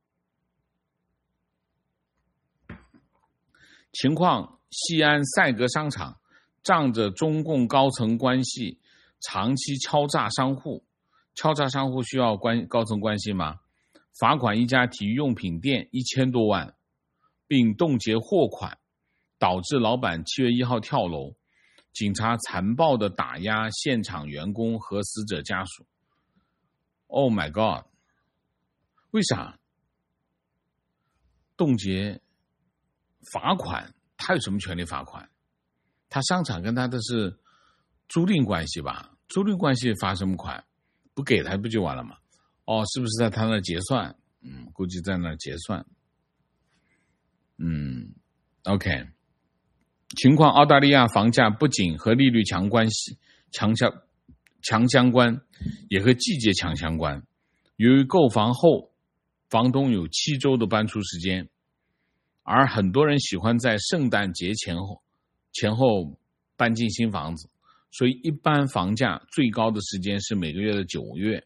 情况：西安赛格商场仗着中共高层关系，长期敲诈商户。敲诈商户需要高层关系吗？罚款一家体育用品店1000多万，并冻结货款，导致老板7月1号跳楼。警察残暴地打压现场员工和死者家属。Oh my god！ 为啥？冻结罚款，他有什么权利罚款？他商场跟他的是租赁关系吧？租赁关系罚什么款？不给他不就完了吗？哦，是不是在他那结算？估计在那结算。OK。情况：澳大利亚房价不仅和利率强相关，也和季节强相关。由于购房后，房东有7周的搬出时间，而很多人喜欢在圣诞节前后搬进新房子，所以一般房价最高的时间是每个月的9月。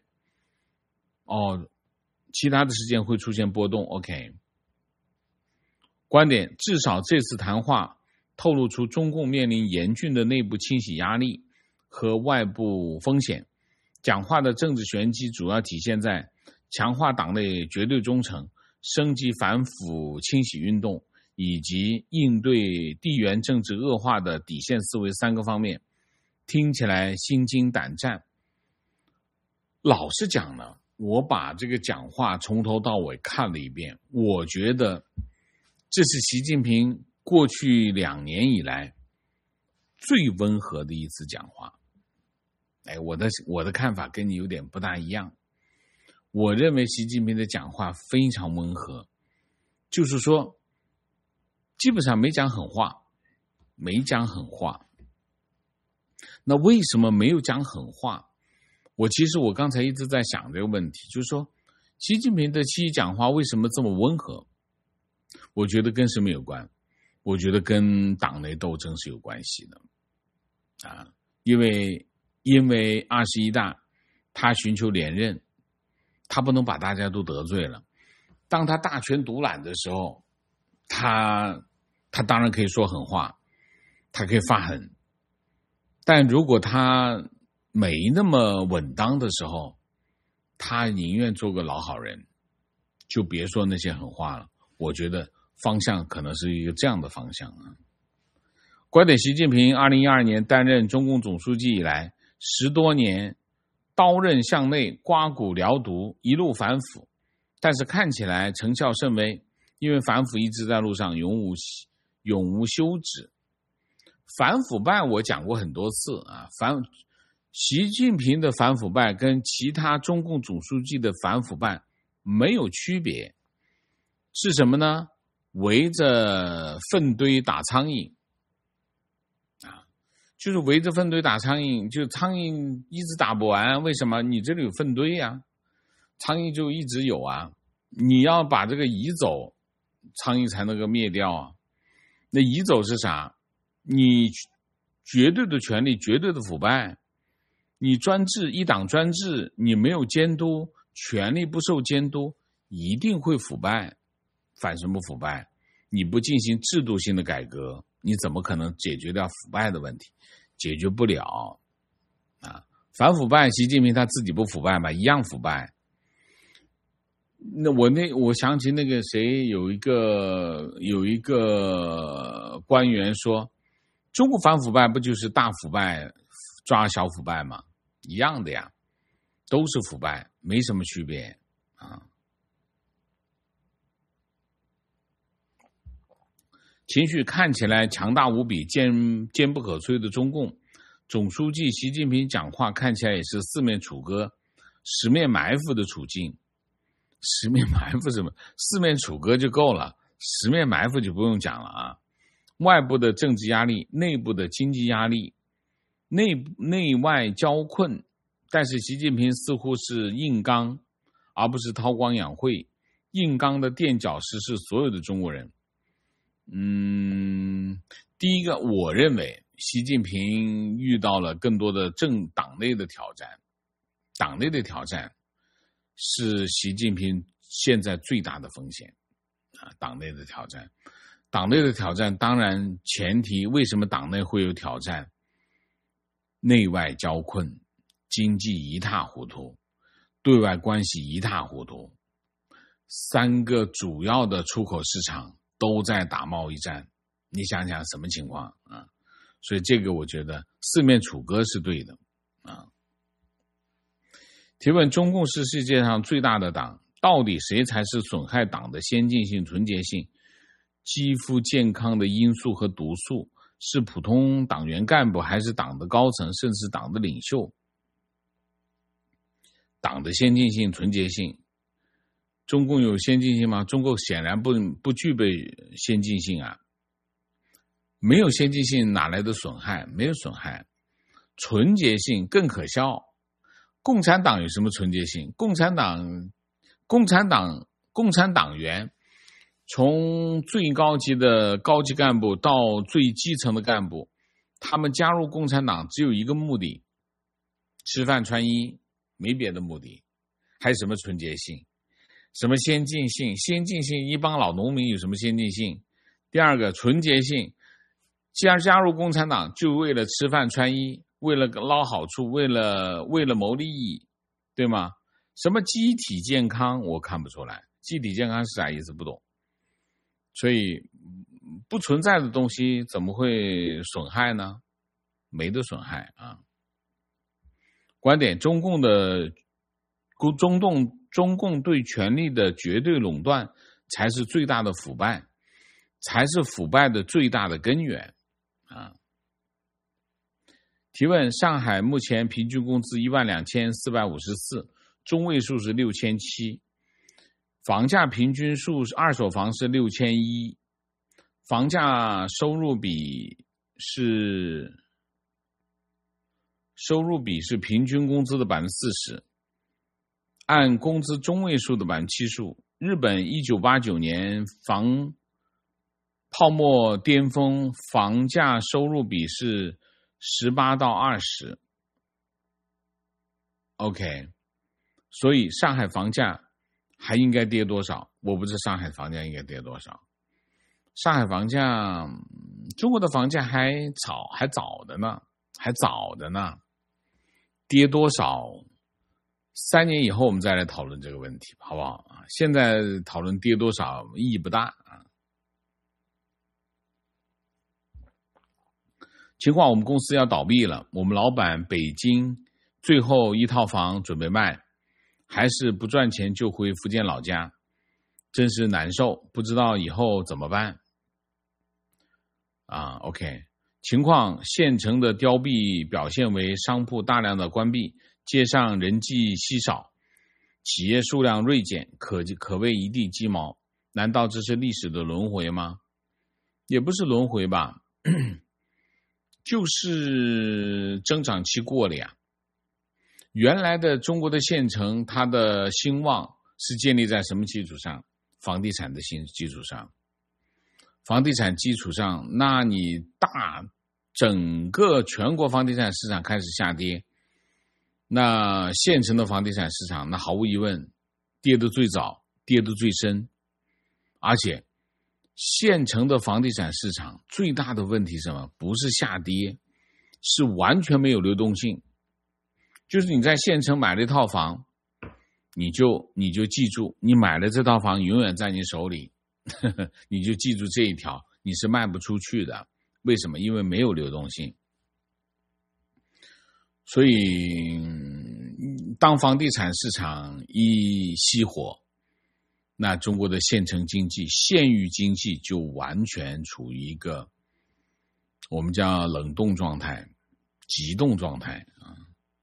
其他的时间会出现波动。OK。观点：至少这次谈话透露出中共面临严峻的内部清洗压力和外部风险。讲话的政治玄机主要体现在强化党内绝对忠诚、升级反腐清洗运动以及应对地缘政治恶化的底线思维3个方面，听起来心惊胆战。老实讲呢，我把这个讲话从头到尾看了一遍，我觉得这是习近平过去2年以来最温和的一次讲话。我的看法跟你有点不大一样。我认为习近平的讲话非常温和，就是说基本上没讲狠话。那为什么没有讲狠话？其实我刚才一直在想这个问题，就是说习近平的7·1讲话为什么这么温和？我觉得跟什么有关？我觉得跟党内斗争是有关系的因为21大他寻求连任，他不能把大家都得罪了。当他大权独揽的时候，他当然可以说狠话，他可以发狠，但如果他没那么稳当的时候，他宁愿做个老好人，就别说那些狠话了。我觉得方向可能是一个这样的方向观点：习近平2012年担任中共总书记以来10多年刀刃向内，刮骨疗毒，一路反腐，但是看起来成效甚微，因为反腐一直在路上，永无休止。反腐败我讲过很多次习近平的反腐败跟其他中共总书记的反腐败没有区别，是什么呢？围着粪堆打苍蝇就是围着粪堆打苍蝇，就苍蝇一直打不完，为什么？你这里有粪堆苍蝇就一直有你要把这个移走，苍蝇才能够灭掉那移走是啥？你绝对的权力，绝对的腐败，你专制，一党专制，你没有监督，权力不受监督，一定会腐败。反什么腐败？你不进行制度性的改革，你怎么可能解决掉腐败的问题？解决不了反腐败，习近平他自己不腐败吗？一样腐败。那我想起那个谁，有一个官员说，中国反腐败不就是大腐败抓小腐败吗？一样的呀，都是腐败，没什么区别情绪看起来强大无比、坚不可摧的中共总书记习近平讲话看起来也是四面楚歌、十面埋伏的处境。十面埋伏什么？四面楚歌就够了，十面埋伏就不用讲了外部的政治压力，内部的经济压力，内外交困，但是习近平似乎是硬刚，而不是韬光养晦，硬刚的垫脚石是所有的中国人。第一个，我认为习近平遇到了更多的党内的挑战，党内的挑战是习近平现在最大的风险党内的挑战，当然前提，为什么党内会有挑战？内外交困，经济一塌糊涂，对外关系一塌糊涂，3个主要的出口市场都在打贸易战，你想想什么情况所以这个我觉得四面楚歌是对的提问：中共是世界上最大的党，到底谁才是损害党的先进性、纯洁性、肌肤健康的因素和毒素？是普通党员干部，还是党的高层，甚至党的领袖？党的先进性、纯洁性，中共有先进性吗？中共显然不具备先进性没有先进性哪来的损害？没有损害。纯洁性更可笑。共产党有什么纯洁性？共产党员从最高级的高级干部到最基层的干部，他们加入共产党只有一个目的，吃饭穿衣，没别的目的。还有什么纯洁性？什么先进性？先进性，一帮老农民有什么先进性？第二个，纯洁性， 既然加入共产党，就为了吃饭穿衣，为了捞好处，为了谋利益，对吗？什么机体健康我看不出来，机体健康是啥意思不懂。所以不存在的东西怎么会损害呢？没得损害啊。观点：中共对权力的绝对垄断才是最大的腐败，才是腐败的最大的根源啊。提问：上海目前平均工资12454，中位数是6700，房价平均数二手房是6100，房价收入比是平均工资的40%，按工资中位数的70%。日本1989年泡沫巅峰，房价收入比是18到20。OK， 所以上海房价还应该跌多少？我不知道上海房价应该跌多少。上海房价，中国的房价还早的呢，跌多少？3年以后我们再来讨论这个问题，好不好？现在讨论跌多少意义不大啊。情况：我们公司要倒闭了，我们老板北京最后一套房准备卖，还是不赚钱就回福建老家，真是难受，不知道以后怎么办啊。OK， 情况：县城的凋敝表现为商铺大量的关闭，街上人迹稀少，企业数量锐减，可谓一地鸡毛。难道这是历史的轮回吗？也不是轮回吧，就是增长期过了呀。原来的中国的县城，它的兴旺是建立在什么基础上？房地产的基础上。房地产基础上，那你整个全国房地产市场开始下跌，那县城的房地产市场，那毫无疑问跌得最早，跌得最深。而且县城的房地产市场最大的问题是什么？不是下跌，是完全没有流动性。就是你在县城买了一套房，你就记住，你买了这套房永远在你手里，你就记住这一条，你是卖不出去的。为什么？因为没有流动性。所以当房地产市场一熄火，那中国的县城经济、县域经济就完全处于一个我们叫冷冻状态、急冻状态啊。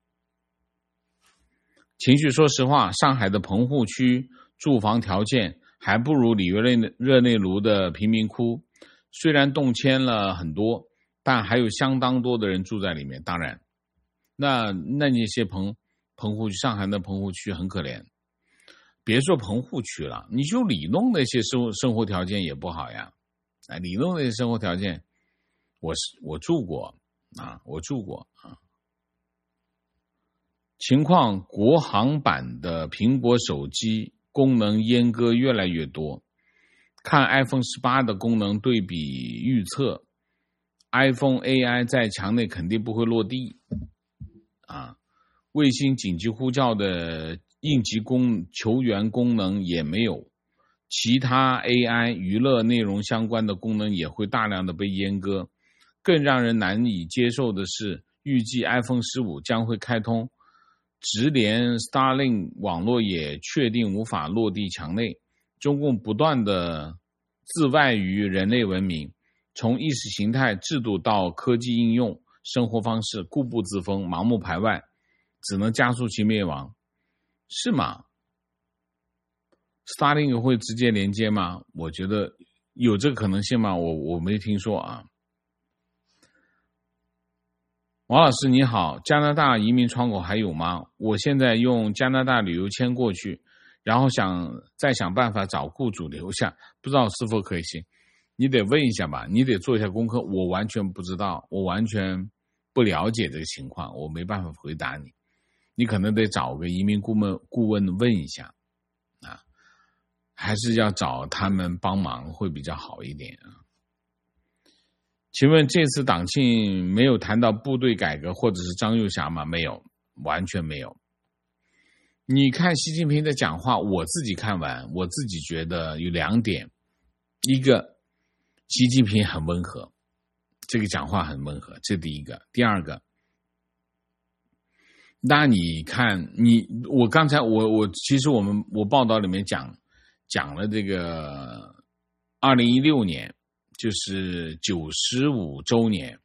情绪：说实话，上海的棚户区住房条件还不如里约热内卢的贫民窟，虽然动迁了很多，但还有相当多的人住在里面。当然那些棚户区，上海的棚户区很可怜，别说棚户区了，你就里弄那些生活条件也不好呀。里弄那些生活条件，我住过啊。情况：国行版的苹果手机功能阉割越来越多，看 iPhone 18的功能对比预测， iPhone AI 在墙内肯定不会落地啊。卫星紧急呼叫的应急求援功能也没有，其他 AI 娱乐内容相关的功能也会大量的被阉割。更让人难以接受的是，预计 iPhone 15将会开通，直连 Starlink 网络也确定无法落地墙内。中共不断的自外于人类文明，从意识形态制度到科技应用，生活方式固步自封，盲目排外，只能加速其灭亡。是吗？ Starlink 会直接连接吗？我觉得有这个可能性吗？我没听说啊。王老师你好，加拿大移民窗口还有吗？我现在用加拿大旅游签过去，然后再想办法找雇主留下，不知道是否可行。你得问一下吧，你得做一下功课，我完全不知道，我完全不了解这个情况，我没办法回答你。你可能得找个移民顾问问一下啊，还是要找他们帮忙会比较好一点啊。 请问这次党庆没有谈到部队改革或者是张又侠吗？没有，完全没有。你看习近平的讲话，我自己看完，我自己觉得有2点。一个，习近平很温和，这个讲话很温和，这第一个。第二个，那你看我刚才其实我报道里面讲了这个2016年就是95周年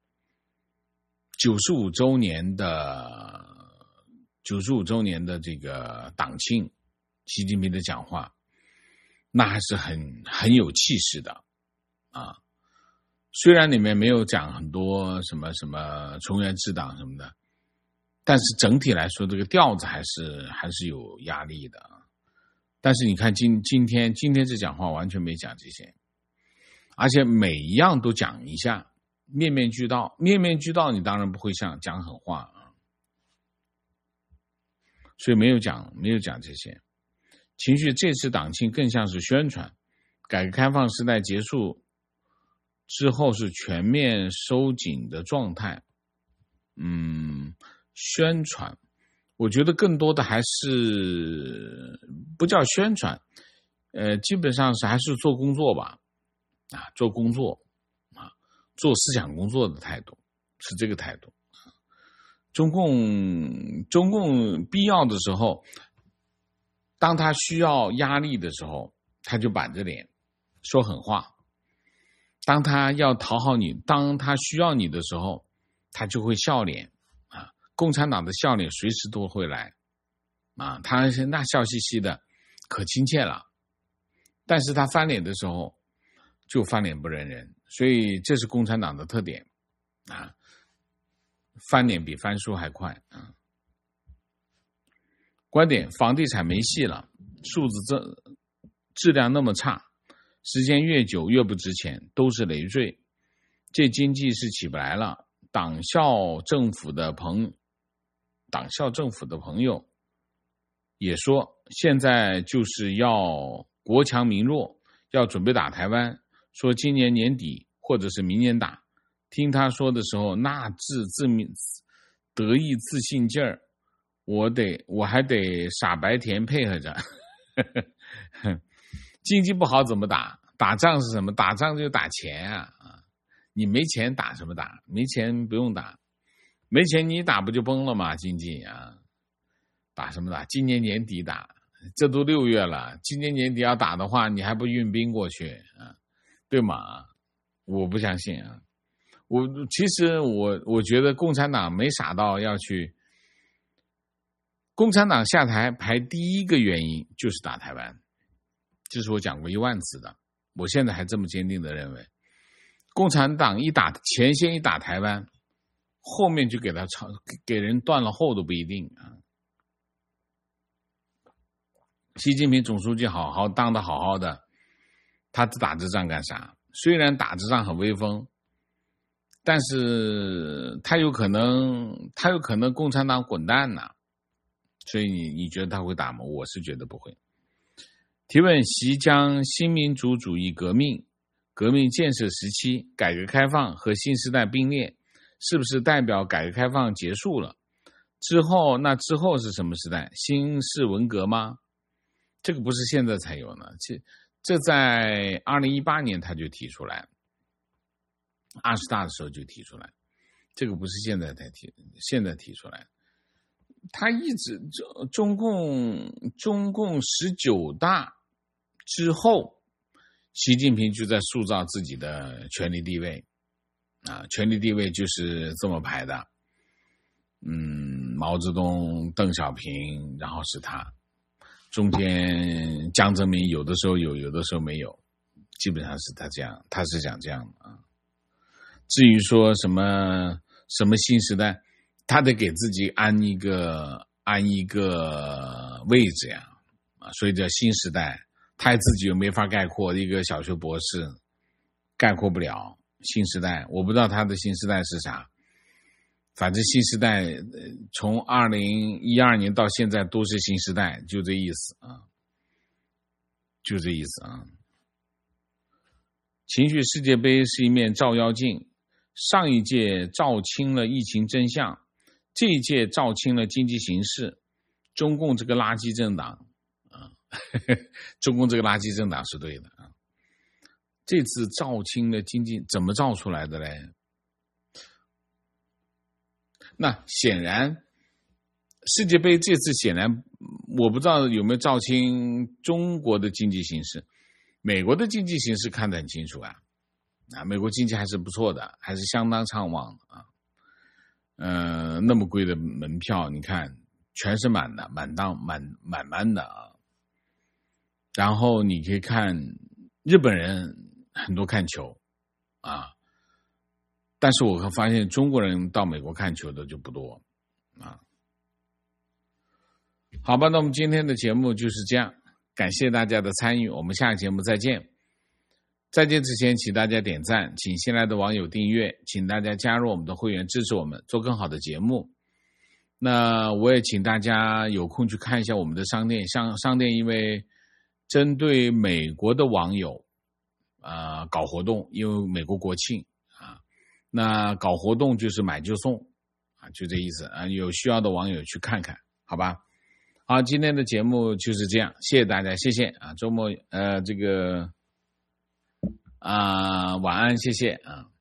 的这个党庆，习近平的讲话那还是很有气势的啊。虽然里面没有讲很多什么从严治党什么的，但是整体来说这个调子还是有压力的。但是你看今天这讲话完全没讲这些，而且每一样都讲一下，面面俱到。面面俱到你当然不会讲狠话啊，所以没有讲这些。情绪这次党庆更像是宣传，改革开放时代结束之后是全面收紧的状态。宣传我觉得更多的还是不叫宣传，基本上是还是做工作吧，做工作做思想工作的态度，是这个态度。中共必要的时候，当他需要压力的时候，他就板着脸说狠话；当他要讨好你，当他需要你的时候，他就会笑脸啊。共产党的笑脸随时都会来啊，他那笑嘻嘻的，可亲切了。但是他翻脸的时候，就翻脸不认人，所以这是共产党的特点啊。翻脸比翻书还快啊！观点：房地产没戏了，数字质量那么差，时间越久越不值钱，都是累赘。这经济是起不来了。党校政府的朋友也说，现在就是要国强民弱，要准备打台湾，说今年年底或者是明年打。听他说的时候，那得意自信劲儿，我还得傻白甜配合着。经济不好怎么打？打仗是什么？打仗就打钱啊！你没钱打什么打？没钱不用打，没钱你打不就崩了吗？经济啊，打什么打？今年年底打，这都6月了，今年年底要打的话，你还不运兵过去啊？对吗？我不相信啊！其实我觉得共产党没傻到要去。共产党下台排第一个原因就是打台湾，这是我讲过10000次的，我现在还这么坚定的认为，共产党前线一打台湾，后面就给人断了后都不一定啊。习近平总书记当得好好的，他打这仗干啥？虽然打这仗很威风，但是他有可能共产党滚蛋呐，所以你觉得他会打吗？我是觉得不会。提问：习将新民主主义革命建设时期改革开放和新时代并列，是不是代表改革开放结束了？之后是什么时代？新式文革吗？这个不是现在才有呢，这在2018年他就提出来，20大的时候就提出来，这个不是现在提出来。他一直中共19大之后，习近平就在塑造自己的权力地位啊，权力地位就是这么排的，毛泽东、邓小平，然后是他，中间江泽民有的时候有的时候没有，基本上是他是讲这样的啊。至于说什么新时代，他得给自己安一个位置呀，所以叫新时代。他自己又没法概括，一个小学博士概括不了新时代。我不知道他的新时代是啥，反正新时代从2012年到现在都是新时代，就这意思啊，就这意思啊。 情绪世界杯是一面照妖镜，上一届照清了疫情真相，这一届照清了经济形势。中共这个垃圾政党中共这个垃圾政党是对的啊。这次照清了经济怎么照出来的嘞？那显然世界杯这次显然我不知道有没有照清中国的经济形势，美国的经济形势看得很清楚啊，美国经济还是不错的，还是相当畅旺的啊。那么贵的门票你看全是满的，满的啊。然后你可以看日本人很多看球啊，但是我发现中国人到美国看球的就不多啊。好吧，那我们今天的节目就是这样，感谢大家的参与，我们下个节目再见。再见之前请大家点赞，请新来的网友订阅，请大家加入我们的会员支持我们做更好的节目。那我也请大家有空去看一下我们的商店，商店因为针对美国的网友搞活动，因为美国国庆啊，那搞活动就是买就送啊，就这意思啊，有需要的网友去看看，好吧？好，今天的节目就是这样，谢谢大家，谢谢啊，周末晚安，谢谢啊。